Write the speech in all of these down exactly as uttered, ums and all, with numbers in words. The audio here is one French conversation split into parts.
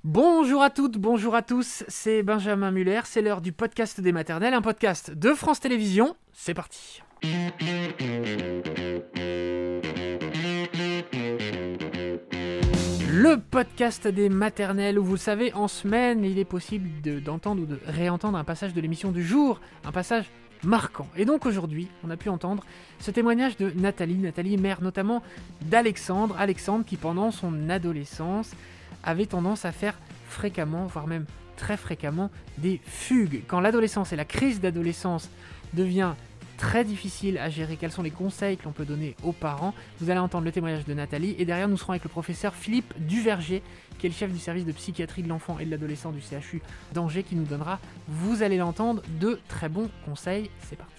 Bonjour à toutes, bonjour à tous, c'est Benjamin Muller, c'est l'heure du podcast des maternelles, un podcast de France Télévisions, c'est parti. Le podcast des maternelles où vous le savez, en semaine, il est possible de, d'entendre ou de réentendre un passage de l'émission du jour, un passage marquant. Et donc aujourd'hui, on a pu entendre ce témoignage de Nathalie, Nathalie mère notamment d'Alexandre, Alexandre qui pendant son adolescence avait tendance à faire fréquemment, voire même très fréquemment, des fugues. Quand l'adolescence et la crise d'adolescence devient très difficile à gérer, quels sont les conseils que l'on peut donner aux parents? Vous allez entendre le témoignage de Nathalie et derrière nous serons avec le professeur Philippe Duverger qui est le chef du service de psychiatrie de l'enfant et de l'adolescent du C H U d'Angers qui nous donnera, vous allez l'entendre, de très bons conseils. C'est parti.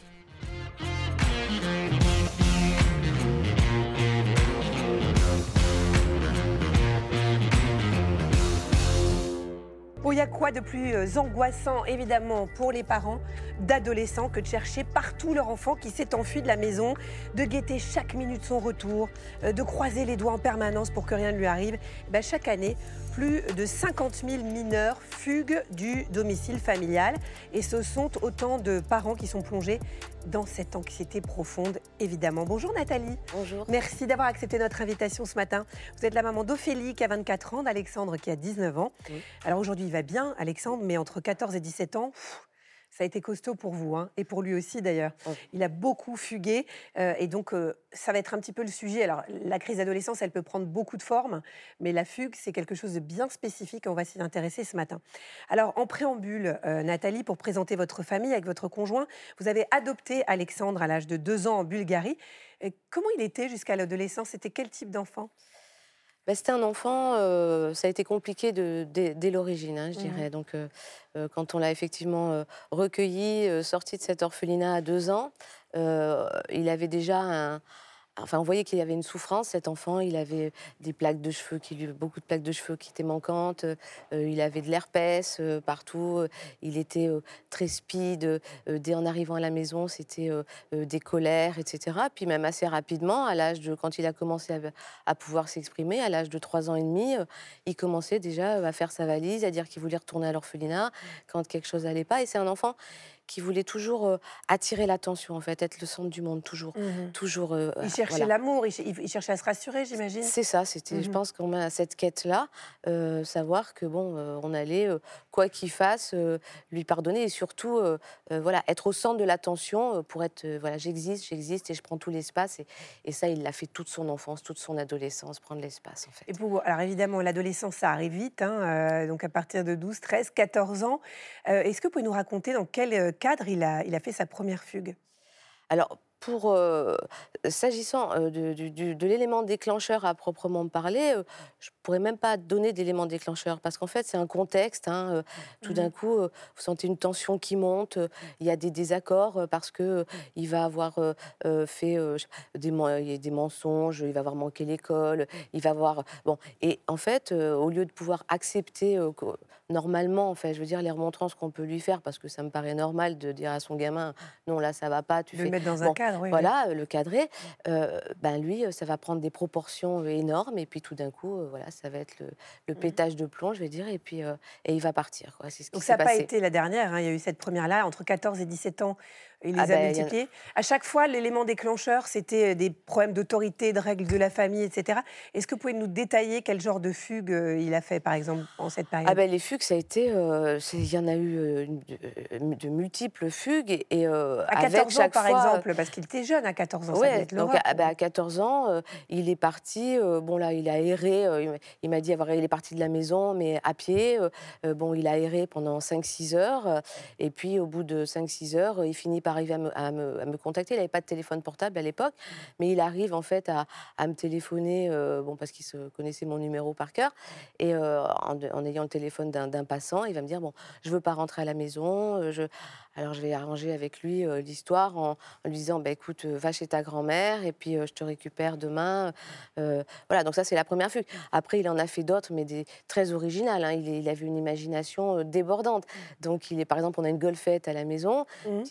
Bon, il y a quoi de plus angoissant, évidemment, pour les parents d'adolescents que de chercher partout leur enfant qui s'est enfui de la maison, de guetter chaque minute son retour, de croiser les doigts en permanence pour que rien ne lui arrive. Et bien, chaque année, plus de cinquante mille mineurs fuguent du domicile familial. Et ce sont autant de parents qui sont plongés dans cette anxiété profonde, évidemment. Bonjour Nathalie. Bonjour. Merci d'avoir accepté notre invitation ce matin. Vous êtes la maman d'Ophélie qui a vingt-quatre ans, d'Alexandre qui a dix-neuf ans. Oui. Alors aujourd'hui, il va bien, Alexandre, mais entre quatorze et dix-sept ans, pff, ça a été costaud pour vous, hein, et pour lui aussi d'ailleurs. Oui. Il a beaucoup fugué, euh, et donc euh, ça va être un petit peu le sujet. Alors la crise d'adolescence, elle peut prendre beaucoup de formes, mais la fugue, c'est quelque chose de bien spécifique, et on va s'y intéresser ce matin. Alors en préambule, euh, Nathalie, pour présenter votre famille avec votre conjoint, vous avez adopté Alexandre à l'âge de deux ans en Bulgarie. Et comment il était jusqu'à l'adolescence? C'était quel type d'enfant? Ben, c'était un enfant, euh, ça a été compliqué de, dès, dès l'origine, hein, je dirais. Mmh. Donc, euh, euh, quand on l'a effectivement euh, recueilli, euh, sorti de cet orphelinat à deux ans, euh, il avait déjà un... Enfin, on voyait qu'il y avait une souffrance, cet enfant. Il avait des plaques de cheveux, qui lui, beaucoup de plaques de cheveux qui étaient manquantes. Euh, il avait de l'herpès euh, partout. Il était euh, très speed. Euh, dès en arrivant à la maison, c'était euh, euh, des colères, et cetera. Puis même assez rapidement, à l'âge de, quand il a commencé à, à pouvoir s'exprimer, à l'âge de trois ans et demi, euh, il commençait déjà à faire sa valise, à dire qu'il voulait retourner à l'orphelinat quand quelque chose n'allait pas. Et c'est un enfant qui voulait toujours euh, attirer l'attention, en fait, être le centre du monde, toujours. Mmh. toujours euh, il cherchait voilà. l'amour, il, ch- il cherchait à se rassurer, j'imagine. C'est ça, c'était, mmh. je pense qu'on a cette quête-là, euh, savoir que, bon, euh, on allait, euh, quoi qu'il fasse, euh, lui pardonner et surtout, euh, euh, voilà, être au centre de l'attention euh, pour être, euh, voilà, j'existe, j'existe et je prends tout l'espace. Et, et ça, il l'a fait toute son enfance, toute son adolescence, prendre l'espace, en fait. Et pour, alors évidemment, l'adolescence, ça arrive vite, hein, euh, donc à partir de douze, treize, quatorze ans. Euh, est-ce que vous pouvez nous raconter dans quel cadre il a, il a fait sa première fugue? Alors, pour, euh, s'agissant euh, de, de, de l'élément déclencheur à proprement parler, euh, je ne pourrais même pas donner d'élément déclencheur parce qu'en fait, c'est un contexte. Hein, euh, tout mmh. d'un coup, euh, vous sentez une tension qui monte, euh, il y a des désaccords euh, parce qu'il euh, va avoir euh, euh, fait euh, des, des mensonges, il va avoir manqué l'école, il va avoir... Bon, et en fait, euh, au lieu de pouvoir accepter... Euh, normalement, en fait, je veux dire, les remontrances qu'on peut lui faire, parce que ça me paraît normal de dire à son gamin, non, là, ça va pas, tu de fais... le mettre dans bon, un cadre, oui. Voilà, oui. le cadrer, euh, ben lui, ça va prendre des proportions énormes, et puis tout d'un coup, euh, voilà, ça va être le, le pétage de plomb, je vais dire, et puis euh, et il va partir, quoi. C'est ce qui Donc s'est ça n'a pas passé. été la dernière, hein. Il y a eu cette première-là, entre quatorze et dix-sept ans, il les Ah a ben, multipliés. A... À chaque fois, l'élément déclencheur, c'était des problèmes d'autorité, de règles de la famille, et cetera. Est-ce que vous pouvez nous détailler quel genre de fugue euh, il a fait, par exemple, en cette période? Ah ben, les fugues, ça a été... Euh, il y en a eu euh, de, de multiples fugues. Et, et, euh, à quatorze avec ans, chaque par fois... exemple, parce qu'il était jeune à quatorze ans, ça ouais, devait être donc l'horreur. à, ben, à quatorze ans, euh, il est parti, euh, bon là, il a erré, euh, il m'a dit avoir, il est parti de la maison, mais à pied. Euh, bon, il a erré pendant cinq six heures, euh, et puis au bout de cinq six heures, il finit par arriver à me, à me, à me contacter. Il n'avait pas de téléphone portable à l'époque, mais il arrive en fait à, à me téléphoner, euh, bon, parce qu'il se connaissait mon numéro par cœur, et euh, en, en ayant le téléphone d'un, d'un passant, il va me dire, bon, je veux pas rentrer à la maison, je... alors je vais arranger avec lui euh, l'histoire en, en lui disant, bah, écoute, euh, va chez ta grand-mère, et puis euh, je te récupère demain. Euh, voilà, donc ça, c'est la première fugue. Après, il en a fait d'autres, mais des, très originales. Hein. Il, il avait une imagination euh, débordante. Donc, il est, par exemple, on a une golfette à la maison, mmh. petite golfette,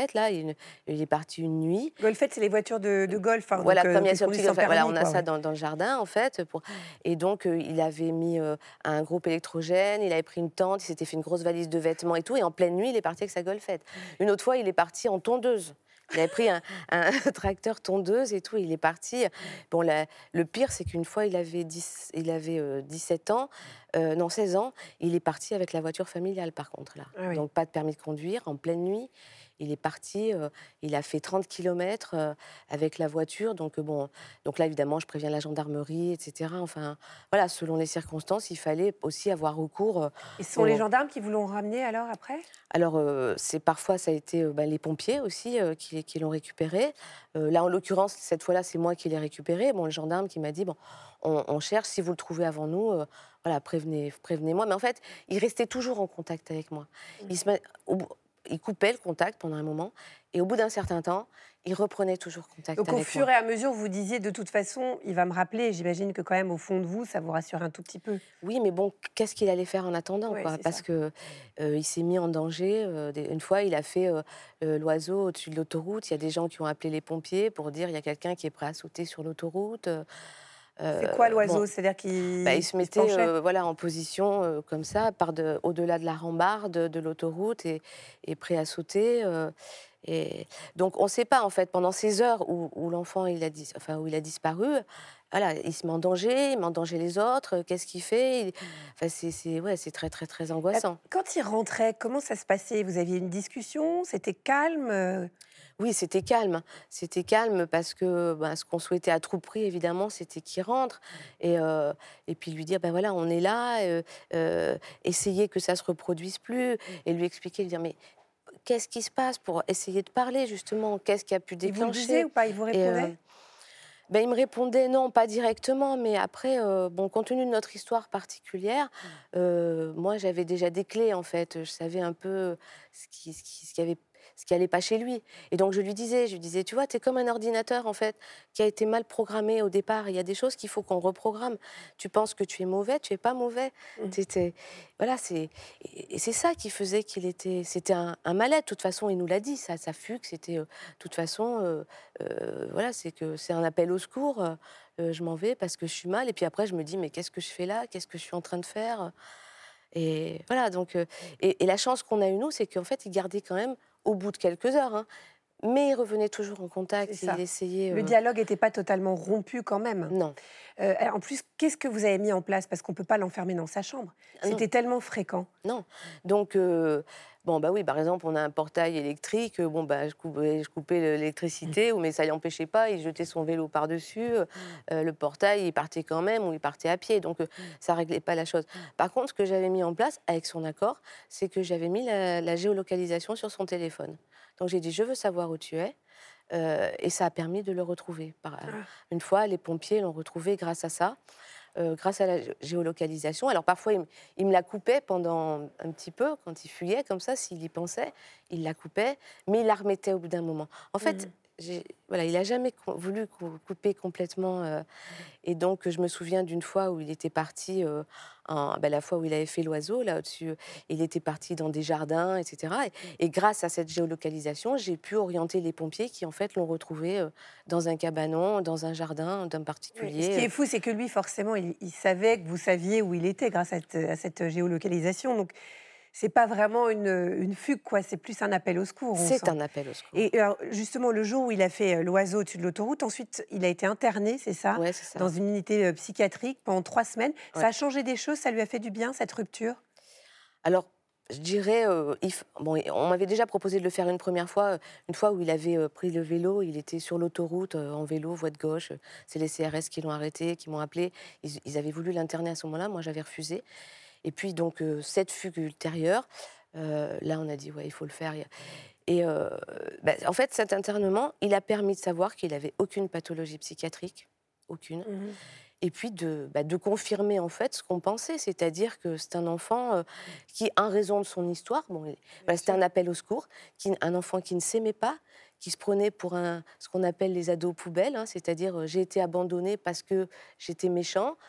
golfette, là, il, il est parti une nuit. Golfette, c'est les voitures de, de golf. Hein, Voilà, donc, comme il y a qui ce sont petit sans golfette, voilà, permis, on a quoi, ça ouais. dans, dans le jardin, en fait. Pour... Et donc, euh, il avait mis euh, un groupe électrogène, il avait pris une tente, il s'était fait une grosse valise de vêtements et tout, et en pleine nuit, il est parti avec sa golfette. Une autre fois, il est parti en tondeuse. Il avait pris un, un tracteur tondeuse et tout, il est parti. Bon, la, le pire, c'est qu'une fois, il avait, dix, il avait euh, dix-sept ans, euh, non, seize ans, il est parti avec la voiture familiale, par contre, là. Ah oui. Donc, pas de permis de conduire, en pleine nuit. Il est parti, euh, il a fait trente kilomètres euh, avec la voiture. Donc, euh, bon, donc là, évidemment, je préviens la gendarmerie, et cetera. Enfin, voilà, selon les circonstances, il fallait aussi avoir recours. Euh, Et ce sont au... les gendarmes qui vous l'ont ramené alors après? Alors, euh, c'est parfois, ça a été euh, bah, les pompiers aussi euh, qui, qui l'ont récupéré. Euh, là, en l'occurrence, cette fois-là, c'est moi qui l'ai récupéré. Bon, le gendarme qui m'a dit, bon, on, on cherche, si vous le trouvez avant nous, euh, voilà, prévenez, prévenez-moi. Mais en fait, il restait toujours en contact avec moi. Mmh. Il se met, au bout, il coupait le contact pendant un moment, et au bout d'un certain temps, il reprenait toujours contact Donc, avec moi. au fur et à mesure, vous disiez, de toute façon, il va me rappeler. J'imagine que quand même, au fond de vous, ça vous rassure un tout petit peu. Oui, mais bon, qu'est-ce qu'il allait faire en attendant, Ouais, quoi? Parce ça. que euh, il s'est mis en danger. Euh, des, une fois, il a fait euh, euh, l'oiseau au-dessus de l'autoroute. Il y a des gens qui ont appelé les pompiers pour dire il y a quelqu'un qui est prêt à sauter sur l'autoroute. Euh, C'est quoi l'oiseau? bon, C'est-à-dire qu'il bah, il se il se mettait penchait? euh, voilà, en position euh, comme ça, par de, au-delà de la rambarde de, de l'autoroute et, et prêt à sauter. euh, et donc, on ne sait pas, en fait, pendant ces heures où, où l'enfant il a, dis, enfin, où il a disparu, voilà, il se met en danger, il met en danger les autres. Qu'est-ce qu'il fait? il... enfin, c'est, c'est, ouais, c'est très, très, très angoissant. Quand il rentrait, comment ça se passait? Vous aviez une discussion? C'était calme? Oui, c'était calme. C'était calme parce que ben, ce qu'on souhaitait à tout prix, évidemment, c'était qu'il rentre. Et, euh, et puis lui dire, ben voilà, on est là, euh, euh, essayer que ça ne se reproduise plus. Et lui expliquer, lui dire, mais qu'est-ce qui se passe pour essayer de parler, justement? Qu'est-ce qui a pu Il vous le déclencher? disait ou pas? Il vous Et, répondait? euh, ben, il me répondait non, pas directement, mais après, euh, bon, compte tenu de notre histoire particulière, euh, moi j'avais déjà des clés en fait. Je savais un peu ce qui, ce qui, ce qui avait, ce qui allait pas chez lui. Et donc je lui disais, je lui disais, tu vois, t'es comme un ordinateur en fait qui a été mal programmé au départ. Il y a des choses qu'il faut qu'on reprogramme. Tu penses que tu es mauvais, tu es pas mauvais. Mmh. T'es, t'es- voilà, c'est et c'est ça qui faisait qu'il était, c'était un, un mal-être. De toute façon, il nous l'a dit, ça, ça fut que c'était, euh, de toute façon. Euh, euh, voilà, c'est que c'est un appel au secours. Euh, je m'en vais parce que je suis mal. Et puis après, je me dis, mais qu'est-ce que je fais là? Qu'est-ce que je suis en train de faire? Et voilà, donc... euh, et, et la chance qu'on a eue, nous, c'est qu'en fait, il gardait quand même, au bout de quelques heures, hein, mais il revenait toujours en contact. C'est Et ça. il essayait... Le euh, dialogue n'était pas totalement rompu quand même. Non. Euh, alors, en plus, qu'est-ce que vous avez mis en place? Parce qu'on ne peut pas l'enfermer dans sa chambre. Ah non. C'était tellement fréquent. Non. Donc, euh, bon, bah oui, par exemple, on a un portail électrique. euh, Bon, bah, je coupais, je coupais l'électricité, mais ça l'empêchait pas. Il jetait son vélo par-dessus. euh, le portail, il partait quand même ou il partait à pied. Donc, euh, ça réglait pas la chose. Par contre, ce que j'avais mis en place, avec son accord, c'est que j'avais mis la, la géolocalisation sur son téléphone. Donc, j'ai dit, je veux savoir où tu es. Euh, et ça a permis de le retrouver. Par, Ah. Une fois, les pompiers l'ont retrouvé grâce à ça. Euh, grâce à la gé- géolocalisation. Alors parfois, il, me- il me la coupait pendant un petit peu, quand il fuyait, comme ça, s'il y pensait, il la coupait, mais il la remettait au bout d'un moment. En fait, Mhm. j'ai- voilà, il n'a jamais co- voulu cou- couper complètement. euh, et donc, je me souviens d'une fois où il était parti, euh, en- ben, la fois où il avait fait l'oiseau, là au-dessus, euh, il était parti dans des jardins, et cetera. Et, et grâce à cette géolocalisation, j'ai pu orienter les pompiers qui, en fait, l'ont retrouvé euh, dans un cabanon, dans un jardin d'un Oui. particulier. Ce qui est fou, c'est que lui, forcément, il, il savait que vous saviez où il était grâce à cette, à cette géolocalisation. Donc, c'est pas vraiment une, une fugue, quoi. C'est plus un appel au secours, on C'est sent. un appel au secours. Et alors, justement, le jour où il a fait euh, l'oiseau au-dessus de l'autoroute, ensuite, il a été interné, c'est ça, Ouais, c'est ça. dans une unité euh, psychiatrique pendant trois semaines. Ouais. Ça a changé des choses, ça lui a fait du bien, cette rupture? Alors, je dirais, euh, il f- bon, on m'avait déjà proposé de le faire une première fois, euh, une fois où il avait euh, pris le vélo, il était sur l'autoroute euh, en vélo, voie de gauche. euh, C'est les C R S qui l'ont arrêté, qui m'ont appelé. Ils, ils avaient voulu l'interner à ce moment-là, moi j'avais refusé. Et puis donc euh, cette fugue ultérieure, euh, là on a dit ouais, il faut le faire. Et euh, bah, en fait, cet internement, il a permis de savoir qu'il avait aucune pathologie psychiatrique, aucune. Mhm. Et puis de, bah, de confirmer en fait ce qu'on pensait, c'est-à-dire que c'est un enfant euh, qui, en raison de son histoire, bon, il- voilà, c'était sûr. un appel au secours, qui, un enfant qui ne s'aimait pas, qui se prenait pour un, ce qu'on appelle les ados poubelles, hein, c'est-à-dire euh, j'ai été abandonné parce que j'étais méchant,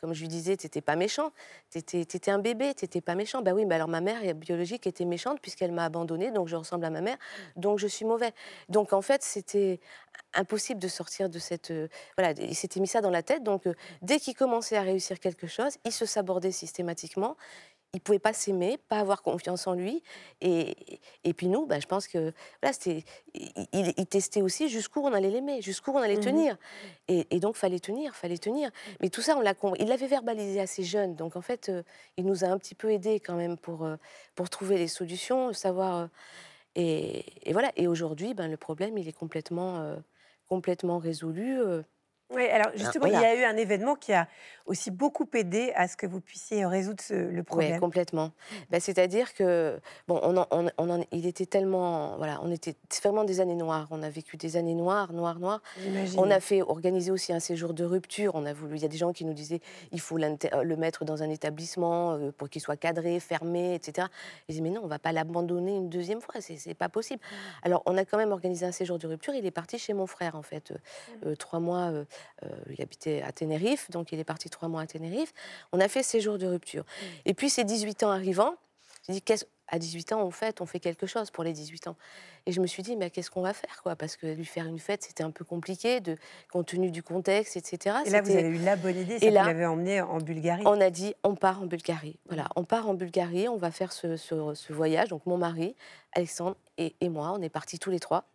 comme je lui disais, t'étais pas méchant, t'étais, t'étais un bébé, t'étais pas méchant. Ben oui, mais alors ma mère biologique était méchante puisqu'elle m'a abandonnée, donc je ressemble à ma mère, donc je suis mauvais. Donc en fait, c'était impossible de sortir de cette... euh, voilà, il s'était mis ça dans la tête, donc euh, dès qu'il commençait à réussir quelque chose, il se sabordait systématiquement. Il ne pouvait pas s'aimer, pas avoir confiance en lui. Et, et puis nous, bah, je pense que voilà, c'était, il, il- il testait aussi jusqu'où on allait l'aimer, jusqu'où on allait Mhm. tenir. Et, et donc, fallait tenir, fallait tenir. Mais tout ça, on l'a, com- il l'avait verbalisé assez jeune. Donc, en fait, euh, il nous a un petit peu aidés quand même pour, euh, pour trouver les solutions, savoir... euh, et, et voilà. Et aujourd'hui, ben, le problème, il est complètement, euh, complètement résolu. euh, Oui, alors ben, justement, il y voilà. a eu un événement qui a aussi beaucoup aidé à ce que vous puissiez résoudre ce- le Oui, problème. complètement. Bah, c'est-à-dire que, bon, on en- on, on en- il était tellement, voilà, on était c'est vraiment des années noires. On a vécu des années noires, noires, noires. J'imagine. On a fait organiser aussi un séjour de rupture. On a voulu, il y a des gens qui nous disaient, il faut l'inté- euh, le mettre dans un établissement euh, pour qu'il soit cadré, fermé, et cetera. Ils disaient, mais non, on va pas l'abandonner une deuxième fois, c'est, c'est pas possible. Alors, on a quand même organisé un séjour de rupture. Il est parti chez mon frère, en fait, euh, euh, trois mois. euh, euh, il habitait à Tenerife, donc il est parti trois mois à Tenerife. On a fait séjour de rupture. Et puis, ces dix-huit ans arrivant, j'ai dit, qu'est-ce... à dix-huit ans, en fait, on fait quelque chose pour les dix-huit ans. Et je me suis dit, mais qu'est-ce qu'on va faire, quoi? Parce que lui faire une fête, c'était un peu compliqué, de, compte tenu du contexte, et cetera. Et là, vous C'était... avez eu la bonne idée, Et ça vous là, l'avez emmené en Bulgarie. on a dit, on part en Bulgarie. Voilà, on part en Bulgarie, on va faire ce, ce- ce voyage. Donc, mon mari, Alexandre et, et moi, on est partis tous les trois.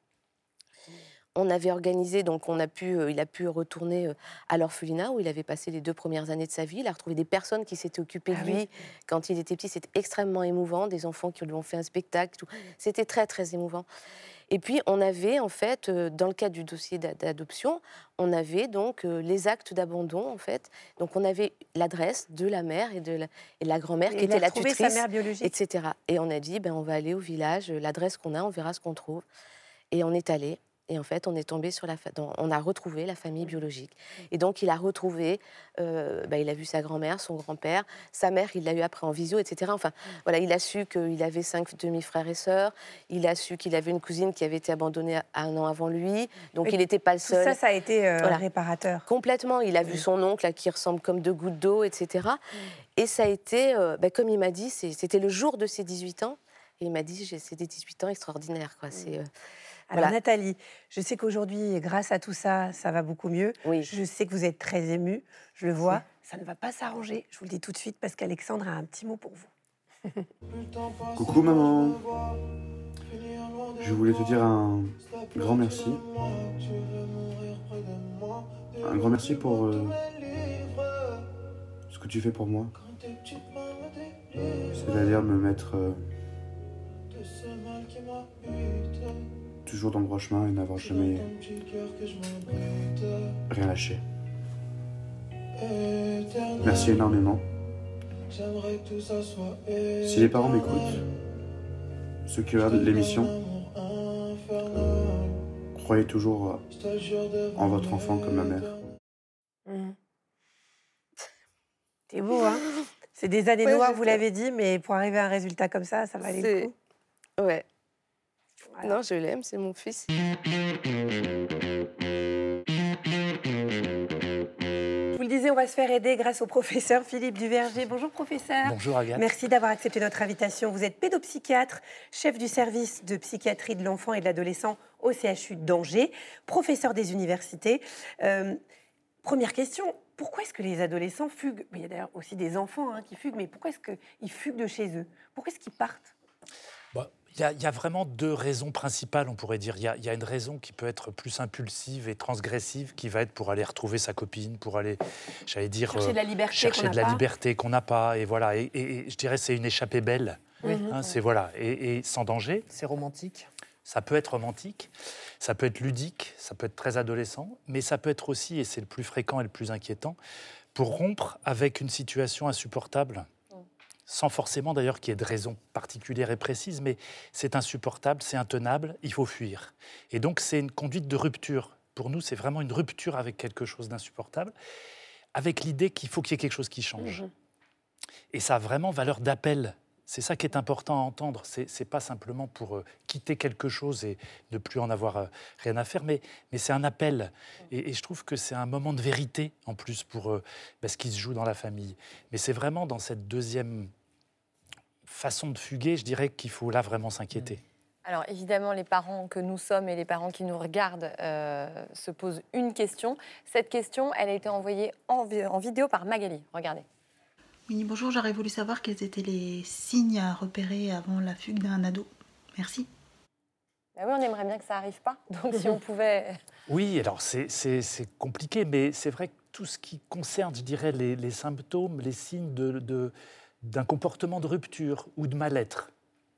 On avait organisé, donc on a pu, euh, il a pu retourner euh, à l'orphelinat où il avait passé les deux premières années de sa vie. Il a retrouvé des personnes qui s'étaient occupées Ah de lui oui. quand il était petit. C'était extrêmement émouvant, des enfants qui lui ont fait un spectacle. Tout. C'était très, très émouvant. Et puis, on avait, en fait, euh, dans le cadre du dossier d'a- d'adoption, on avait donc euh, les actes d'abandon, en fait. Donc, on avait l'adresse de la mère et de la, et de la grand-mère Et qui il a était la retrouvé tutrice, sa mère biologique. et cetera. Et on a dit, ben, on va aller au village, euh, l'adresse qu'on a, on verra ce qu'on trouve. Et on est allé. Et en fait, on est tombé sur la fa- dans- on a retrouvé la famille biologique. Et donc, il a retrouvé, euh, bah, il a vu sa grand-mère, son grand-père, sa mère, il l'a eu après en visio, et cetera. Enfin, voilà, il a su qu'il avait cinq demi-frères et sœurs. Il a su qu'il avait une cousine qui avait été abandonnée un an avant lui. Donc, Oui, il n'était pas le Tout seul. ça, ça a été euh, Voilà. réparateur. Complètement. Il a vu Oui. son oncle là, qui ressemble comme deux gouttes d'eau, et cetera. Et ça a été, euh, bah, comme il m'a dit, c'est- c'était le jour de ses dix-huit ans. Et il m'a dit, j'ai- c'est des dix-huit ans extraordinaires, quoi. C'est, euh, Alors voilà. Nathalie, je sais qu'aujourd'hui, grâce à tout ça, ça va beaucoup mieux. Oui. Je sais que vous êtes très émue, je le vois. Ça ne va pas s'arranger, je vous le dis tout de suite, parce qu'Alexandre a un petit mot pour vous. Coucou maman. Je voulais te dire un grand merci. Un grand merci pour euh, ce que tu fais pour moi. C'est-à-dire me mettre euh, toujours dans le droit chemin et n'avoir jamais rien lâché. Merci énormément. Si les parents m'écoutent, ceux qui regardent l'émission, croyez toujours en votre enfant comme ma mère. Mmh. C'est beau, hein? C'est des années Ouais, noires, je vous sais. l'avez dit, mais pour arriver à un résultat comme ça, ça valait le C'est- coup. Ouais. Voilà. Non, je l'aime, c'est mon fils. Je vous le disais, on va se faire aider grâce au professeur Philippe Duverger. Bonjour professeur. Bonjour Agathe. Merci d'avoir accepté notre invitation. Vous êtes pédopsychiatre, chef du service de psychiatrie de l'enfant et de l'adolescent au C H U d'Angers, professeur des universités. Euh, première question, pourquoi est-ce que les adolescents fuguent? Il y a d'ailleurs aussi des enfants hein, qui fuguent, mais pourquoi est-ce qu'ils fuguent de chez eux? Pourquoi est-ce qu'ils partent? Bon, Il y, a- il y a vraiment deux raisons principales, on pourrait dire. Il y, a, il y a une raison qui peut être plus impulsive et transgressive, qui va être pour aller retrouver sa copine, pour aller, j'allais dire, Chercher de la liberté chercher qu'on de n'a la pas. liberté qu'on n'a pas. Et voilà. Et, et- et je dirais c'est une échappée belle. Oui. Hein, c'est voilà. Et, et sans danger. C'est romantique. Ça peut être romantique, ça peut être ludique, ça peut être très adolescent, mais ça peut être aussi, et c'est le plus fréquent et le plus inquiétant, pour rompre avec une situation insupportable, sans forcément d'ailleurs qu'il y ait de raison particulière et précise, mais c'est insupportable, c'est intenable, il faut fuir. Et donc c'est une conduite de rupture. Pour nous, c'est vraiment une rupture avec quelque chose d'insupportable, avec l'idée qu'il faut qu'il y ait quelque chose qui change. Et ça a vraiment valeur d'appel C'est ça qui est important à entendre. C'est, c'est pas simplement pour euh, quitter quelque chose et ne plus en avoir euh, rien à faire, mais, mais c'est un appel. Et, et je trouve que c'est un moment de vérité, en plus, pour euh, bah, ce qui se joue dans la famille. Mais c'est vraiment dans cette deuxième façon de fuguer, je dirais qu'il faut là vraiment s'inquiéter. Alors évidemment, les parents que nous sommes et les parents qui nous regardent euh, se posent une question. Cette question, elle a été envoyée en, vi- en vidéo par Magali. Regardez. Oui, bonjour, j'aurais voulu savoir quels étaient les signes à repérer avant la fugue d'un ado. Merci. Bah oui, on aimerait bien que ça n'arrive pas. Donc si on pouvait... Oui, alors c'est, c'est, c'est compliqué, mais c'est vrai que tout ce qui concerne, je dirais, les, les symptômes, les signes de, de, d'un comportement de rupture ou de mal-être,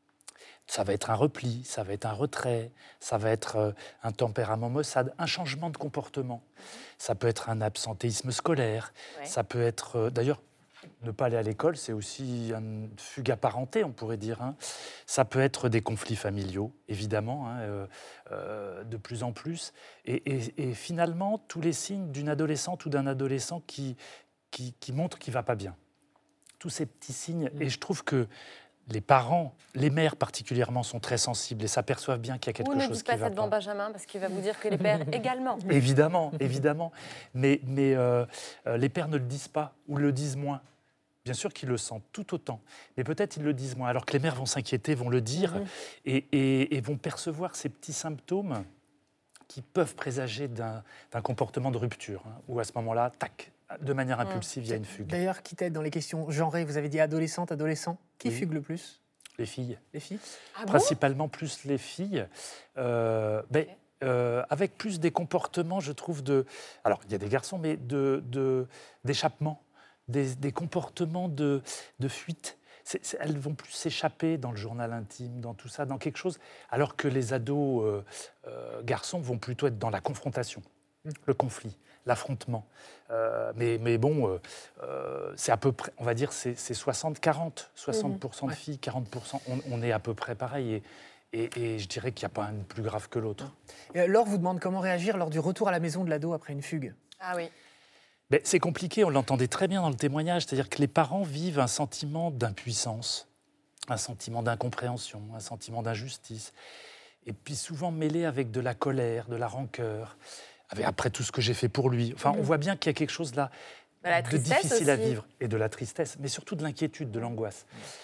ça va être un repli, ça va être un retrait, ça va être euh, un tempérament maussade, un changement de comportement. Ça peut être un absentéisme scolaire, Ouais. ça peut être... euh, d'ailleurs, ne pas aller à l'école, c'est aussi une fugue apparentée, on pourrait dire. Hein. Ça peut être des conflits familiaux, évidemment, hein, euh, euh, de plus en plus. Et, et- et finalement, tous les signes d'une adolescente ou d'un adolescent qui, qui, qui montrent qu'il ne va pas bien. Tous ces petits signes. Et je trouve que les parents, les mères particulièrement, sont très sensibles et s'aperçoivent bien qu'il y a quelque Ou ne chose dites qui pas ne va ça devant pas. Benjamin, parce qu'il va vous dire que les pères également. Évidemment, évidemment. Mais, mais euh, euh, les pères ne le disent pas ou le disent moins. Bien sûr qu'ils le sentent tout autant, mais peut-être ils le disent moins. Alors que les mères vont s'inquiéter, vont le dire Mhm. et, et- et vont percevoir ces petits symptômes qui peuvent présager d'un, d'un comportement de rupture, hein, où à ce moment-là, tac, de manière impulsive, il y a une fugue. D'ailleurs, quitte à être dans les questions genrées, vous avez dit adolescente, adolescent. Qui Oui. fugue le plus? Les filles, Les filles? Ah bon ? principalement plus les filles, euh, ben, euh, avec plus des comportements, je trouve, de... Alors, il y a des garçons, mais de, de, d'échappement, des, des comportements de, de fuite. C'est- c'est- elles vont plus s'échapper dans le journal intime, dans tout ça, dans quelque chose, alors que les ados euh, euh, garçons vont plutôt être dans la confrontation, le conflit, l'affrontement. Euh, mais, mais bon, euh, euh, c'est à peu près, on va dire, c'est, c'est soixante quarante. soixante pour cent de Ouais. filles, quarante pour cent. On, on est à peu près pareil. Et, et, et je dirais qu'il n'y a pas un plus grave que l'autre. Et, euh, Laure vous demande comment réagir lors du retour à la maison de l'ado après une fugue. Ah oui. Ben, c'est compliqué, on l'entendait très bien dans le témoignage. C'est-à-dire que les parents vivent un sentiment d'impuissance, un sentiment d'incompréhension, un sentiment d'injustice. Et puis souvent mêlé avec de la colère, de la rancœur, avec, après tout ce que j'ai fait pour lui. Enfin, on voit bien qu'il y a quelque chose là Bah, la de tristesse difficile à aussi. vivre. Et de la tristesse, mais surtout de l'inquiétude, de l'angoisse.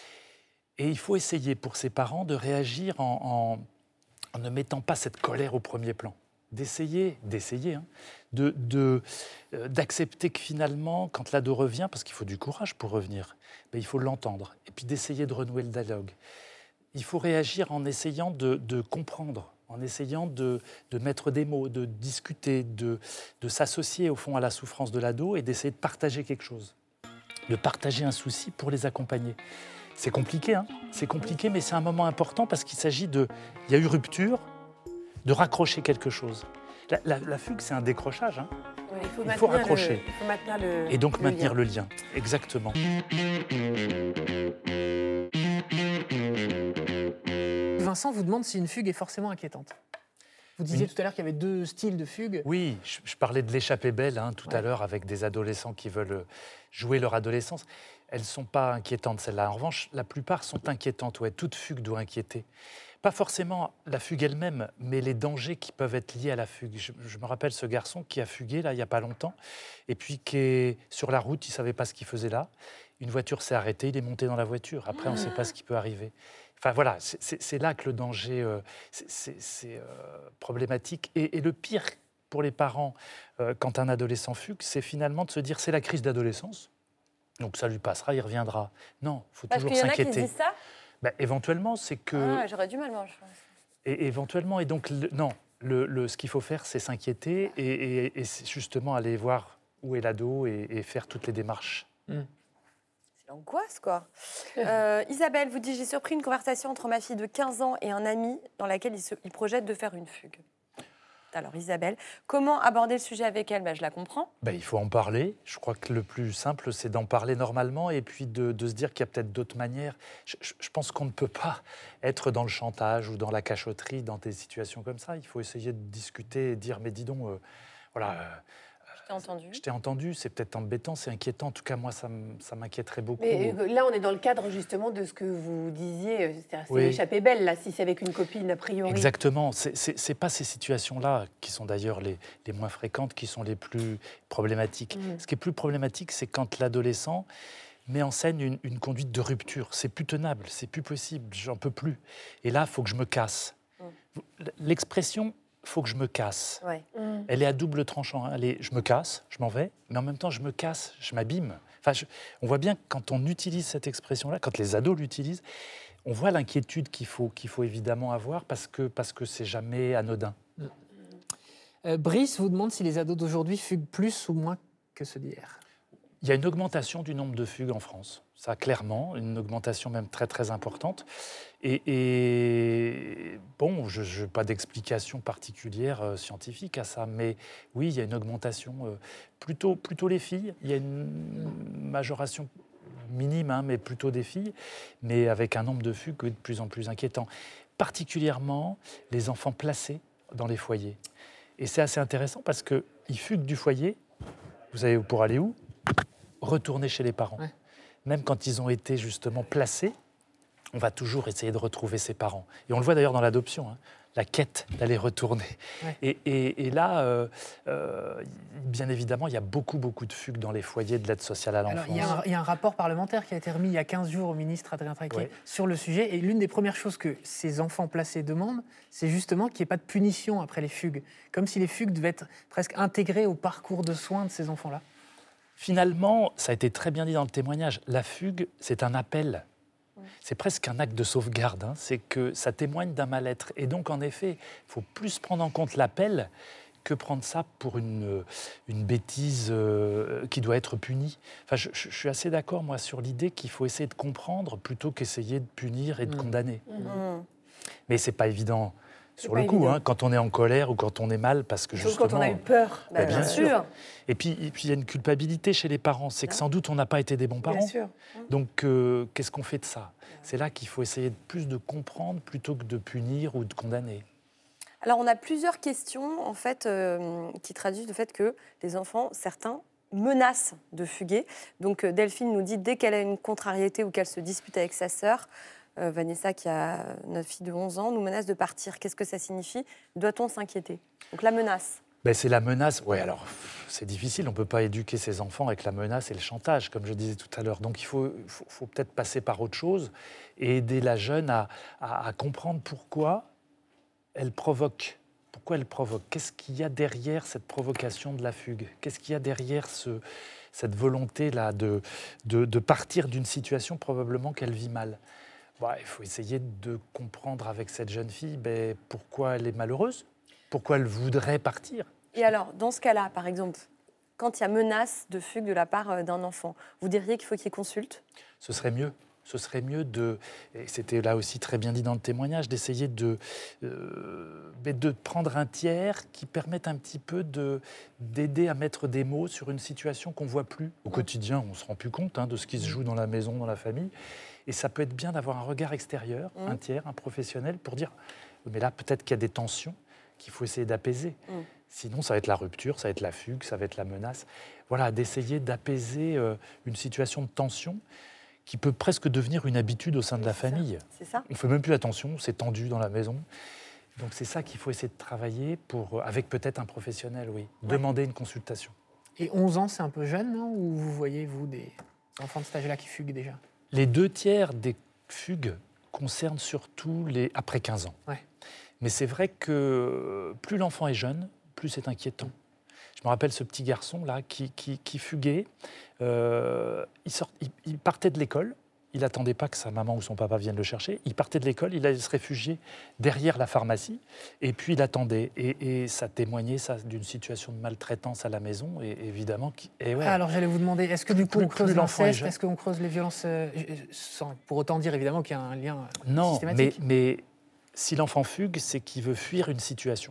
Et il faut essayer pour ces parents de réagir en, en- en ne mettant pas cette colère au premier plan. D'essayer, d'essayer, hein, de, de, euh, d'accepter que finalement, quand l'ado revient, parce qu'il faut du courage pour revenir, ben, il faut l'entendre. Et puis d'essayer de renouer le dialogue. Il faut réagir en essayant de, de comprendre, en essayant de, de mettre des mots, de discuter, de, de s'associer au fond à la souffrance de l'ado et d'essayer de partager quelque chose, de partager un souci pour les accompagner. C'est compliqué, hein, c'est compliqué, mais c'est un moment important parce qu'il s'agit de... Il y a eu rupture, de raccrocher quelque chose. La, la- la fugue, c'est un décrochage, hein, Il faut, Il faut maintenir raccrocher. Le, il faut maintenir le. et donc le maintenir lien. le lien. Exactement. Vincent vous demande si une fugue est forcément inquiétante. Vous disiez Oui. tout à l'heure qu'il y avait deux styles de fugue. Oui, je, je parlais de l'échappée belle hein, tout Ouais. à l'heure avec des adolescents qui veulent jouer leur adolescence. Elles ne sont pas inquiétantes, celles-là. En revanche, la plupart sont inquiétantes. Ouais, toute fugue doit inquiéter. Pas forcément la fugue elle-même, mais les dangers qui peuvent être liés à la fugue. Je, je me rappelle ce garçon qui a fugué là, il n'y a pas longtemps, et puis qui est sur la route, il ne savait pas ce qu'il faisait là. Une voiture s'est arrêtée, il est monté dans la voiture. Après, on ne sait pas ce qui peut arriver. Enfin voilà, c'est- c'est c'est là que le danger, euh, c'est- c'est c'est, euh, problématique. Et, et le pire pour les parents, euh, quand un adolescent fugue, c'est finalement de se dire c'est la crise d'adolescence, donc ça lui passera, il reviendra. Non, il faut Parce toujours qu'il y en a qui s'inquiéter. disent ça. Bah, éventuellement, c'est que... Ah, j'aurais du mal, moi, je pense. Et éventuellement, et donc, le- non, le, le- ce qu'il faut faire, c'est s'inquiéter et, et- et c'est justement aller voir où est l'ado et, et faire toutes les démarches. C'est l'angoisse, quoi. Euh, Isabelle vous dit, j'ai surpris une conversation entre ma fille de quinze ans et un ami dans laquelle il, se, il projette de faire une fugue. Alors, Isabelle, comment aborder le sujet avec elle ? Ben, je la comprends. Ben, il faut en parler. Je crois que le plus simple, c'est d'en parler normalement et puis de, de se dire qu'il y a peut-être d'autres manières. Je, je- je pense qu'on ne peut pas être dans le chantage ou dans la cachotterie dans des situations comme ça. Il faut essayer de discuter et dire, mais dis donc, euh, voilà, euh, T'as entendu Je t'ai entendu, c'est peut-être embêtant, c'est inquiétant. En tout cas, moi, ça m- ça m'inquiéterait beaucoup. Mais euh, là, on est dans le cadre justement de ce que vous disiez, euh, c'est-à-dire c'est Oui. échappé belle, là, si c'est avec une copine, a priori. Exactement. C'est- C'est c'est pas ces situations-là, qui sont d'ailleurs les, les moins fréquentes, qui sont les plus problématiques. Mm. Ce qui est plus problématique, c'est quand l'adolescent met en scène une, une conduite de rupture. C'est plus tenable, c'est plus possible, j'en peux plus. Et là, il faut que je me casse. Mm. L'expression « faut que je me casse », Ouais. Mm. elle est à double tranchant. hein. Elle est, je me casse, je m'en vais, mais en même temps, je me casse, je m'abîme. Enfin, je- on voit bien que quand on utilise cette expression-là, quand les ados l'utilisent, on voit l'inquiétude qu'il faut, qu'il faut évidemment avoir parce que parce que c'est jamais anodin. Euh, Brice vous demande si les ados d'aujourd'hui fuguent plus ou moins que ceux d'hier. Il y a une augmentation du nombre de fugues en France. Ça, clairement, une augmentation même très, très importante. Et, et bon, je n'ai pas d'explication particulière euh, scientifique à ça, mais oui, il y a une augmentation. euh, plutôt, plutôt les filles. Il y a une majoration minime, hein, mais plutôt des filles, mais avec un nombre de fugues de plus en plus inquiétant. Particulièrement les enfants placés dans les foyers. Et c'est assez intéressant parce qu'ils fuguent du foyer. Vous savez pour aller où ? Retourner chez les parents. Ouais. Même quand ils ont été justement placés, on va toujours essayer de retrouver ses parents. Et on le voit d'ailleurs dans l'adoption, hein, la quête d'aller retourner. Ouais. Et, et- et là, euh, euh, bien évidemment, il y a beaucoup, beaucoup de fugues dans les foyers de l'aide sociale à Alors, l'enfance. il y, a un, il y a un rapport parlementaire qui a été remis il y a quinze jours au ministre Adrien Taquet Ouais. sur le sujet. Et l'une des premières choses que ces enfants placés demandent, c'est justement qu'il n'y ait pas de punition après les fugues. Comme si les fugues devaient être presque intégrées au parcours de soins de ces enfants-là. Finalement, ça a été très bien dit dans le témoignage, la fugue, c'est un appel. C'est presque un acte de sauvegarde, hein. C'est que ça témoigne d'un mal-être. Et donc, en effet, il faut plus prendre en compte l'appel que prendre ça pour une, une bêtise euh, qui doit être punie. Enfin, je, je suis assez d'accord, moi, sur l'idée qu'il faut essayer de comprendre plutôt qu'essayer de punir et de Mm. condamner. Mm. Mais c'est pas évident sur pas le coup, évident. hein, quand on est en colère ou quand on est mal, parce que Sauf justement... quand on a eu peur. Bah, bien bien sûr. sûr. Et puis, et puis, il y a une culpabilité chez les parents. C'est que sans doute, on n'a pas été des bons parents. Bien sûr. Donc, euh, qu'est-ce qu'on fait de ça ? C'est là qu'il faut essayer de plus de comprendre plutôt que de punir ou de condamner. Alors, on a plusieurs questions, en fait, euh, qui traduisent le fait que les enfants, certains, menacent de fuguer. Donc, euh, Delphine nous dit, dès qu'elle a une contrariété ou qu'elle se dispute avec sa sœur, euh, Vanessa, qui a notre fille de onze ans, nous menace de partir. Qu'est-ce que ça signifie ? Doit-on s'inquiéter ? Donc, la menace. Ben, c'est la menace. Oui, alors, pff, c'est difficile. On ne peut pas éduquer ses enfants avec la menace et le chantage, comme je disais tout à l'heure. Donc, il faut, faut, faut peut-être passer par autre chose et aider la jeune à, à, à comprendre pourquoi elle provoque. Pourquoi elle provoque ? Qu'est-ce qu'il y a derrière cette provocation de la fugue ? Qu'est-ce qu'il y a derrière ce, cette volonté-là de, de, de partir d'une situation probablement qu'elle vit mal ? Bon, il faut essayer de comprendre avec cette jeune fille ben, pourquoi elle est malheureuse, pourquoi elle voudrait partir. Et alors, dans ce cas-là, par exemple, quand il y a menace de fugue de la part euh, d'un enfant, vous diriez qu'il faut qu'il consulte ? Ce serait mieux. Ce serait mieux de, et c'était là aussi très bien dit dans le témoignage, d'essayer de, euh, de prendre un tiers qui permette un petit peu de, d'aider à mettre des mots sur une situation qu'on ne voit plus. Au quotidien, on ne se rend plus compte hein, de ce qui se joue dans la maison, dans la famille. Et ça peut être bien d'avoir un regard extérieur, Mmh. un tiers, un professionnel, pour dire, mais là, peut-être qu'il y a des tensions qu'il faut essayer d'apaiser. Mmh. Sinon, ça va être la rupture, ça va être la fugue, ça va être la menace. Voilà, d'essayer d'apaiser euh, une situation de tension qui peut presque devenir une habitude au sein de la famille. C'est ça ? On ne fait même plus attention, c'est tendu dans la maison. Donc c'est ça qu'il faut essayer de travailler pour, avec peut-être un professionnel, oui. Demander une consultation. Et onze ans, c'est un peu jeune, non ? Ou vous voyez, vous, des enfants de cet âge-là qui fuguent déjà ? Les deux tiers des fugues concernent surtout les après quinze ans. Ouais. Mais c'est vrai que plus l'enfant est jeune, plus c'est inquiétant. Je me rappelle ce petit garçon-là qui, qui, qui fuguait. Euh, il, sort, il, il partait de l'école. Il n'attendait pas que sa maman ou son papa viennent le chercher. Il partait de l'école, il allait se réfugier derrière la pharmacie. Et puis il attendait. Et, et ça témoignait ça, d'une situation de maltraitance à la maison. Et évidemment, qui- et ouais. Ah, alors j'allais vous demander, est-ce que du coup Plus- on creuse plus l'enfant est l'inceste ? jeune. Est-ce qu'on creuse les violences euh, sans pour autant dire évidemment qu'il y a un lien euh, Non, mais, systématique ? mais si l'enfant fugue, c'est qu'il veut fuir une situation.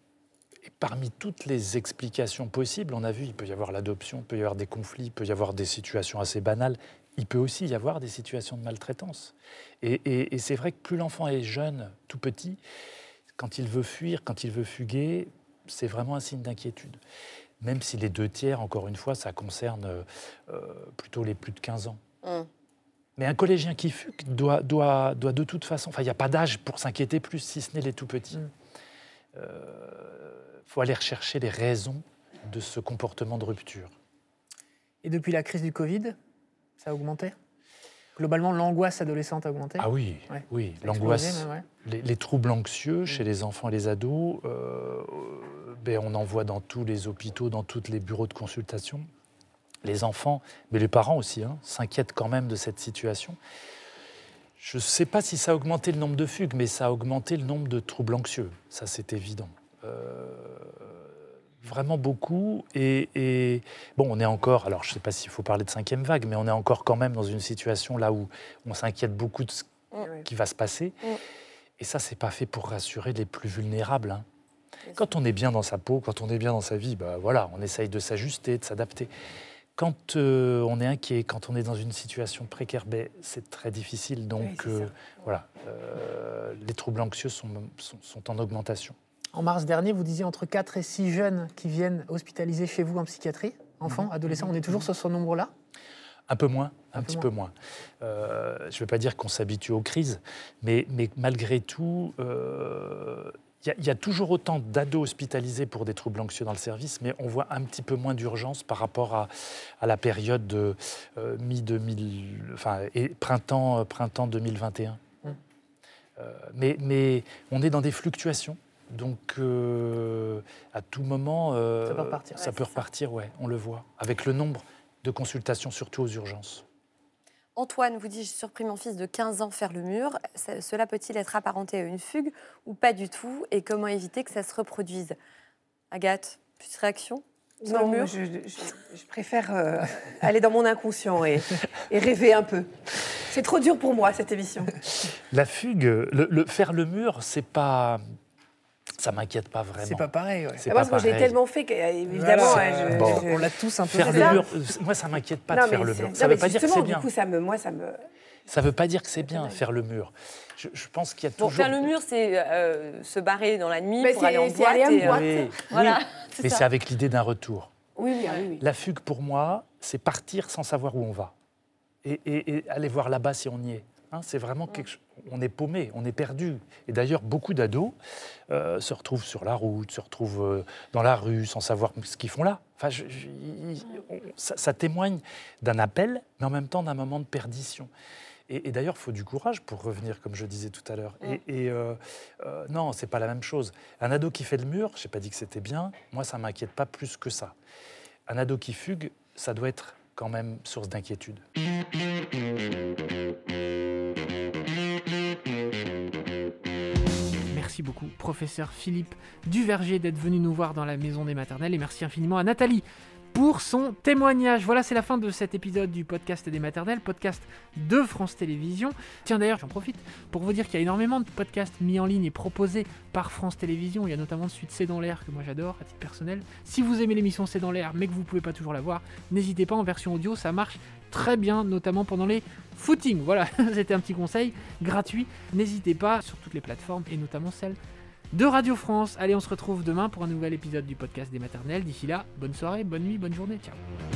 Et parmi toutes les explications possibles, on a vu, il peut y avoir l'adoption, il peut y avoir des conflits, il peut y avoir des situations assez banales, il peut aussi y avoir des situations de maltraitance. Et, et- et c'est vrai que plus l'enfant est jeune, tout petit, quand il veut fuir, quand il veut fuguer, c'est vraiment un signe d'inquiétude. même si les deux tiers, encore une fois, ça concerne euh, plutôt les plus de quinze ans. Mmh. Mais un collégien qui fugue doit, doit, doit de toute façon... Enfin, il n'y a pas d'âge pour s'inquiéter plus, si ce n'est les tout petits. Il mmh. euh, faut aller rechercher les raisons de ce comportement de rupture. Et depuis la crise du Covid, ça a augmenté ? Globalement, l'angoisse adolescente a augmenté ? Ah oui, ouais. oui. L'angoisse, même, ouais. les, les troubles anxieux mmh. chez les enfants et les ados, euh, ben on en voit dans tous les hôpitaux, dans tous les bureaux de consultation. Les enfants, mais les parents aussi, hein, s'inquiètent quand même de cette situation. Je ne sais pas si ça a augmenté le nombre de fugues, mais ça a augmenté le nombre de troubles anxieux. Ça, c'est évident. Euh, Vraiment beaucoup. Et, et bon, on est encore, alors je ne sais pas s'il faut parler de cinquième vague, mais on est encore quand même dans une situation là où on s'inquiète beaucoup de ce mmh. qui va se passer. Mmh. Et ça, ce n'est pas fait pour rassurer les plus vulnérables. Hein. Quand on est bien dans sa peau, quand on est bien dans sa vie, bah, voilà, on essaye de s'ajuster, de s'adapter. Quand euh, on est inquiet, quand on est dans une situation précaire, ben, c'est très difficile. Donc oui, euh, voilà, euh, les troubles anxieux sont, sont, sont en augmentation. En mars dernier, vous disiez entre quatre et six jeunes qui viennent hospitaliser chez vous en psychiatrie, enfants, mmh. adolescents. On est toujours sur ce nombre-là ? Un peu moins, un, un petit peu moins. peu moins. Euh, je ne veux pas dire qu'on s'habitue aux crises, mais, mais malgré tout, il euh, y, y a toujours autant d'ados hospitalisés pour des troubles anxieux dans le service, mais on voit un petit peu moins d'urgence par rapport à, à la période de euh, mi-deux mille, enfin, et printemps, printemps deux mille vingt et un. Mmh. Euh, mais, mais on est dans des fluctuations. Donc, euh, à tout moment, euh, ça peut repartir, ça ouais, peut repartir ouais, on le voit, avec le nombre de consultations, surtout aux urgences. Antoine vous dit « J'ai surpris mon fils de quinze ans faire le mur. Cela peut-il être apparenté à une fugue ou pas du tout? Et comment éviter que ça se reproduise ?» Agathe, plus de réaction sur Non, le mur? je, je, je préfère euh, aller dans mon inconscient et, et rêver un peu. C'est trop dur pour moi, cette émission. La fugue, le, le, faire le mur, c'est pas... Ça m'inquiète pas vraiment. C'est pas pareil. Ouais. C'est moi, pas pareil. J'ai tellement fait qu'évidemment, voilà, je, bon. je, on l'a tous un peu. Faire le mur, moi, ça m'inquiète pas non, de faire le mur. Ça non, veut pas dire que c'est bien. Du coup, ça me, moi, ça me. Ça veut pas dire que c'est bien faire le mur. Je, je pense qu'il y a toujours. Bon, faire le mur, c'est euh, se barrer dans la nuit mais pour aller en boîte. Aller et, en boîte. Oui, voilà. Oui. Mais c'est avec l'idée d'un retour. Oui, oui, oui, oui. La fugue, pour moi, c'est partir sans savoir où on va et, et, et aller voir là-bas si on y est. Hein, c'est vraiment quelque chose. On est paumé, on est perdu. Et d'ailleurs, beaucoup d'ados euh, se retrouvent sur la route, se retrouvent euh, dans la rue, sans savoir ce qu'ils font là. Enfin, je, je, on, ça, ça témoigne d'un appel, mais en même temps d'un moment de perdition. Et, et d'ailleurs, il faut du courage pour revenir, comme je disais tout à l'heure. Et, et euh, euh, non, c'est pas la même chose. Un ado qui fait le mur, je n'ai pas dit que c'était bien. Moi, ça m'inquiète pas plus que ça. Un ado qui fugue, ça doit être quand même source d'inquiétude. Merci beaucoup, professeur Philippe Duverger, d'être venu nous voir dans la Maison des Maternelles. Et merci infiniment à Nathalie pour son témoignage. Voilà, c'est la fin de cet épisode du podcast des Maternelles, podcast de France Télévisions. Tiens, d'ailleurs, j'en profite pour vous dire qu'il y a énormément de podcasts mis en ligne et proposés par France Télévisions. Il y a notamment celui de C'est dans l'air, que moi j'adore, à titre personnel. Si vous aimez l'émission C'est dans l'air, mais que vous ne pouvez pas toujours la voir, n'hésitez pas, en version audio, ça marche très bien, notamment pendant les footings. Voilà, c'était un petit conseil gratuit. N'hésitez pas, sur toutes les plateformes, et notamment celle de Radio France. Allez, on se retrouve demain pour un nouvel épisode du podcast des Maternelles. D'ici là, bonne soirée, bonne nuit, bonne journée. Ciao.